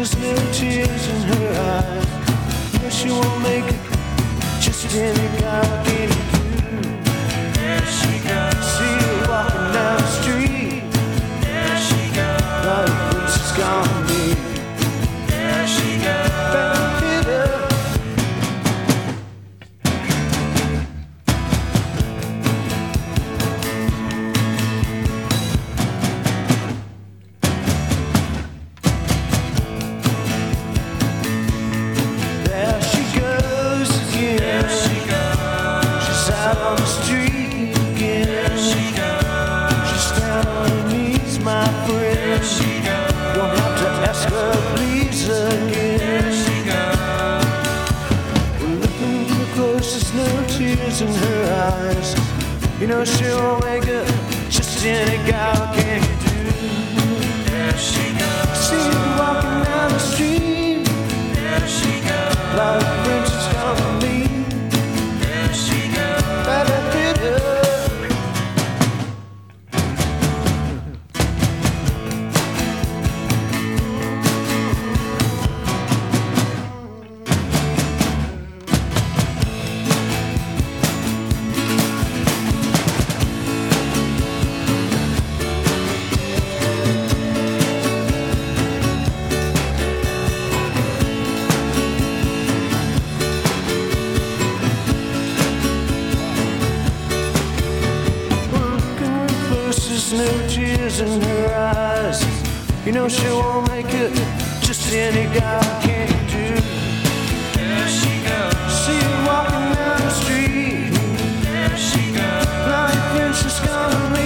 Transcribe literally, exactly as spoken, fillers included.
There's no tears in her eyes. No, she won't make it. Just any guy can do. There she goes. See her walking down the street. There she goes. Like a princess gone me. There she goes. Back it up. On the street again. There she goes. She's down on her knees, my friend. There she goes. Don't have to ask her, please, again. There she goes. We're looking too close, there's no tears in her eyes. You know she won't make it, just any gal can do. There she goes. See her walking down the street. There she goes. Like a princess come to me. No tears in her eyes. You know she won't make it. Just any guy can do. There she goes. See her walking down the street. There she goes. Like a princess gonna